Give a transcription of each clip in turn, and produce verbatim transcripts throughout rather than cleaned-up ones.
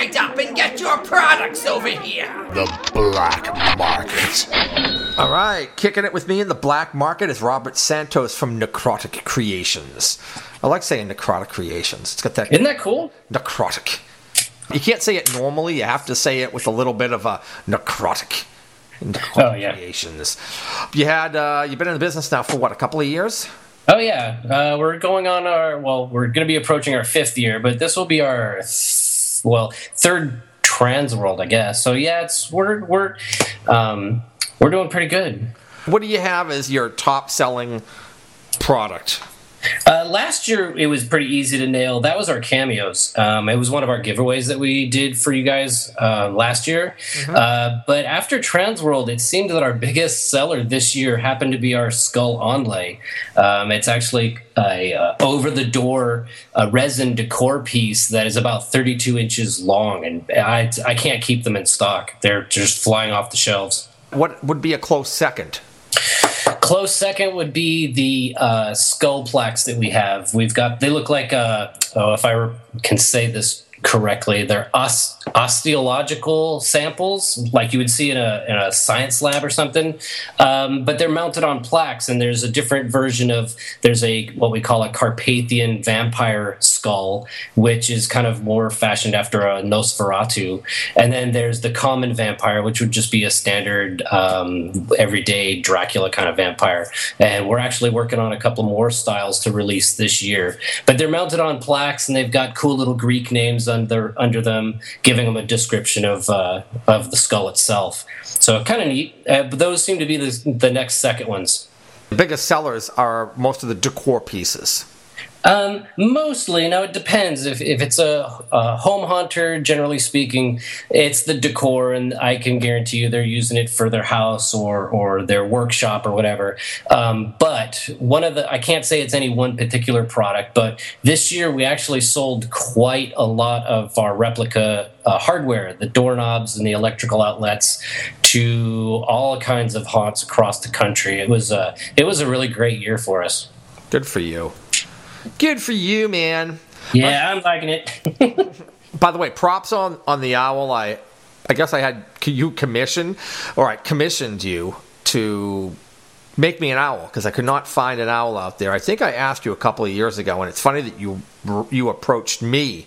right up and get your products over here. The black market. All right, kicking it with me in the black market is Robert Santos from Necrotic Creations. I like saying Necrotic Creations. It's got that... Isn't that cool? Necrotic. You can't say it normally. You have to say it with a little bit of a necrotic. Necrotic oh, yeah. Creations. You had, uh, you've been in the business now for, what, a couple of years? Oh, yeah. Uh, we're going on our, well, we're going to be approaching our fifth year, but this will be our, th- well, third Trans World, I guess. So, yeah, it's, we're, we're, um, we're doing pretty good. What do you have as your top-selling product? Uh, last year, it was pretty easy to nail. That was our cameos. Um, it was one of our giveaways that we did for you guys uh, last year. Mm-hmm. Uh, but after Transworld, it seemed that our biggest seller this year happened to be our Skull Onlay. Um, it's actually a uh, over-the-door uh, resin decor piece that is about thirty-two inches long, and I, I can't keep them in stock. They're just flying off the shelves. What would be a close second? Close second would be the uh, skull plaques that we have. We've got, they look like, uh, oh, if I re- can say this correctly, they're os- osteological samples, like you would see in a, in a science lab or something. Um, but they're mounted on plaques, and there's a different version of, there's a, what we call a Carpathian vampire skull, which is kind of more fashioned after a Nosferatu. And then there's the common vampire, which would just be a standard, um, everyday Dracula kind of vampire. And we're actually working on a couple more styles to release this year. But they're mounted on plaques, and they've got cool little Greek names under under them, giving them a description of uh, of the skull itself. So kind of neat. Uh, but those seem to be the, the next second ones. The biggest sellers are most of the decor pieces. Um, mostly. Now, it depends. If if it's a, a home haunter, generally speaking, it's the decor, and I can guarantee you they're using it for their house or, or their workshop or whatever. Um, but one of the, I can't say it's any one particular product, but this year we actually sold quite a lot of our replica uh, hardware, the doorknobs and the electrical outlets, to all kinds of haunts across the country. It was a, it was a really great year for us. Good for you. Good for you, man. Yeah, I'm liking it. By the way, props on, on the owl. I I guess I had you commissioned, or I commissioned you to make me an owl, because I could not find an owl out there. I think I asked you a couple of years ago, and it's funny that you you approached me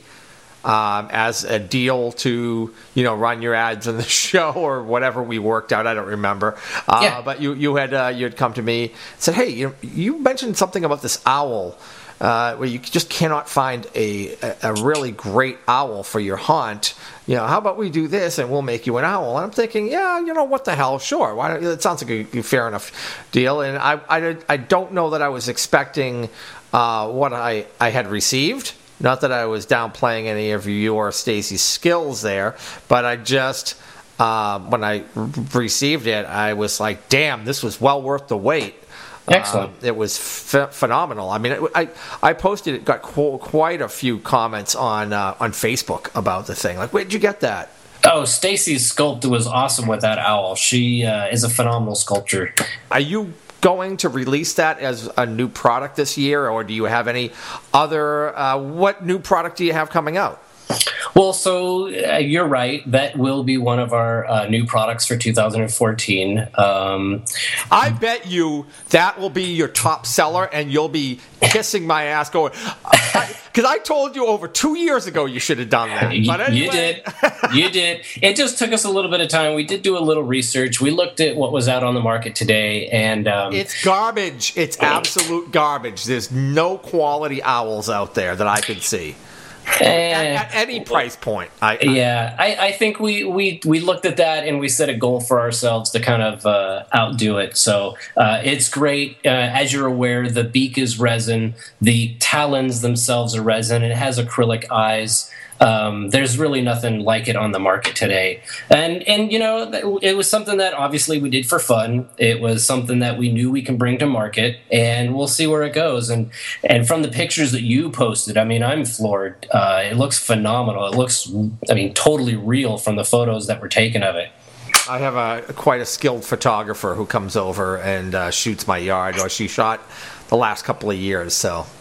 um, as a deal to, you know, run your ads in the show or whatever we worked out. I don't remember. Uh, yeah. But you you had uh, you had come to me and said, hey, you you mentioned something about this owl. Uh, where you just cannot find a, a, a really great owl for your haunt. You know, how about we do this and we'll make you an owl? And I'm thinking, yeah, you know, what the hell? Sure. Why don't, it sounds like a, a fair enough deal. And I, I, I don't know that I was expecting uh, what I, I had received. Not that I was downplaying any of you or Stacy's skills there, but I just, uh, when I received it, I was like, damn, this was well worth the wait. Excellent. Um, it was ph- phenomenal. I mean, it, I I posted it, got qu- quite a few comments on uh, on Facebook about the thing. Like, where'd you get that? Oh, Stacy's sculpt was awesome with that owl. She uh, is a phenomenal sculptor. Are you going to release that as a new product this year, or do you have any other? Uh, what new product do you have coming out? Well, so uh, you're right. That will be one of our uh, new products for two thousand fourteen. Um, I bet you that will be your top seller, and you'll be kissing my ass going, because I, I told you over two years ago you should have done that. But anyway. You did. You did. It just took us a little bit of time. We did do a little research. We looked at what was out on the market today, and um, it's garbage. It's absolute garbage. There's no quality owls out there that I could see. At, at any price point. I, I, yeah, I, I think we, we, we looked at that and we set a goal for ourselves to kind of uh, outdo it. So uh, it's great. Uh, as you're aware, the beak is resin. The talons themselves are resin. It has acrylic eyes. Um, there's really nothing like it on the market today. And, and you know, it was something that obviously we did for fun. It was something that we knew we can bring to market, and we'll see where it goes. And and from the pictures that you posted, I mean, I'm floored. Uh, it looks phenomenal. It looks, I mean, totally real from the photos that were taken of it. I have a quite a skilled photographer who comes over and uh, shoots my yard, or she shot the last couple of years, so...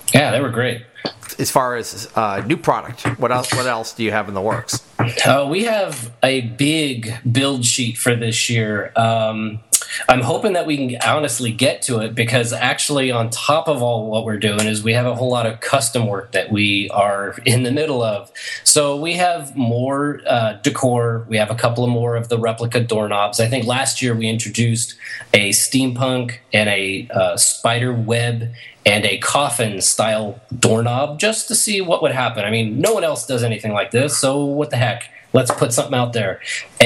Yeah, they were great. As far as uh, new product, what else? What else do you have in the works? Uh, we have a big build sheet for this year. Um, I'm hoping that we can honestly get to it, because actually on top of all what we're doing is we have a whole lot of custom work that we are in the middle of. So we have more uh, decor. We have a couple of more of the replica doorknobs. I think last year we introduced a steampunk and a uh, spider web and a coffin style doorknob just to see what would happen. I mean, no one else does anything like this, so what the heck? Let's put something out there.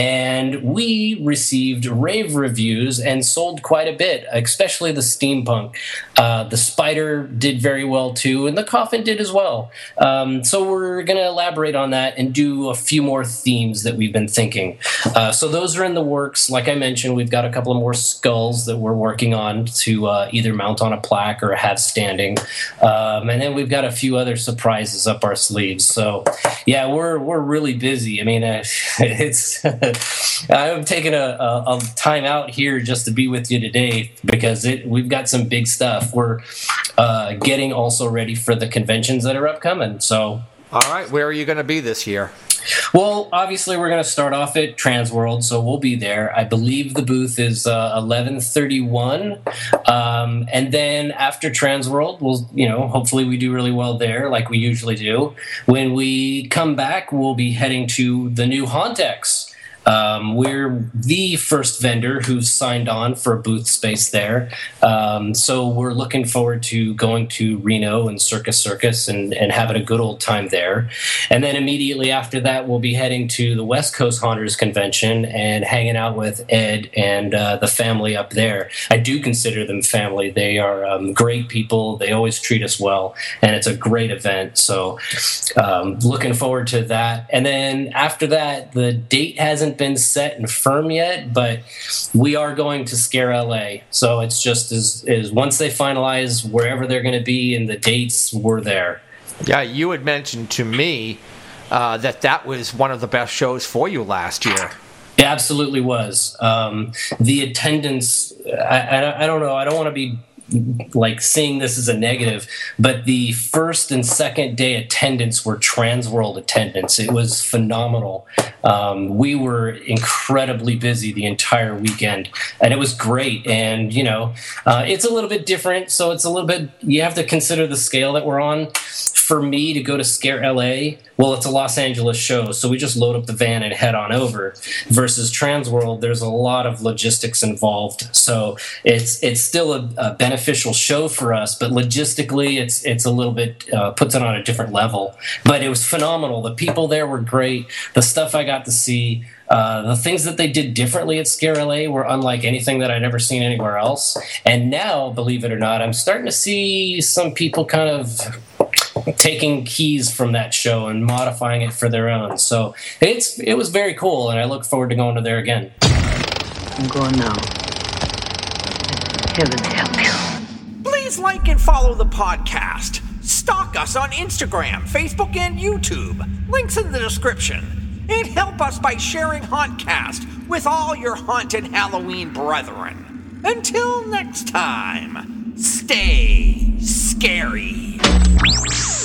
And we received rave reviews and sold quite a bit, especially the steampunk. Uh, the spider did very well too, and the coffin did as well. Um, so we're going to elaborate on that and do a few more themes that we've been thinking. Uh, so those are in the works. Like I mentioned, we've got a couple of more skulls that we're working on to uh, either mount on a plaque or have standing. Um, and then we've got a few other surprises up our sleeves. So yeah, we're we're really busy. I mean, Uh, it's I'm taking a, a, a time out here just to be with you today, because it, we've got some big stuff. We're uh, getting also ready for the conventions that are upcoming. So, all right, where are you going to be this year? Well, obviously we're going to start off at Transworld, so we'll be there. I believe the booth is uh, eleven thirty-one, um, and then after Transworld, we'll, you know, hopefully we do really well there, like we usually do. When we come back, we'll be heading to the new Hauntex. Um, we're the first vendor who's signed on for a booth space there. Um, so we're looking forward to going to Reno and Circus Circus and, and having a good old time there. And then immediately after that, we'll be heading to the West Coast Haunters Convention and hanging out with Ed and uh, the family up there. I do consider them family. They are um, great people. They always treat us well, and it's a great event. So um, looking forward to that. And then after that, the date hasn't been set and firm yet, but we are going to Scare L A. So it's just as, as once they finalize wherever they're going to be and the dates, we're there. Yeah, you had mentioned to me uh, that that was one of the best shows for you last year. It absolutely was. Um, the attendance, I, I, I don't know, I don't want to be like seeing this as a negative, but the first and second day attendance were Transworld attendance. It was phenomenal. Um, we were incredibly busy the entire weekend, and it was great. And, you know, uh, it's a little bit different. So it's a little bit, you have to consider the scale that we're on. For me to go to Scare L A, well, it's a Los Angeles show, so we just load up the van and head on over. Versus Transworld, there's a lot of logistics involved, so it's it's still a, a beneficial show for us, but logistically, it's it's a little bit uh, puts it on a different level. But it was phenomenal. The people there were great. The stuff I got to see. Uh, the things that they did differently at Scare L A were unlike anything that I'd ever seen anywhere else. And now, believe it or not, I'm starting to see some people kind of taking keys from that show and modifying it for their own. So it's it was very cool, and I look forward to going to there again. I'm going now. Heaven help you. Please like and follow the podcast. Stalk us on Instagram, Facebook, and YouTube. Links in the description. And help us by sharing Hauntcast with all your haunted Halloween brethren. Until next time, stay scary.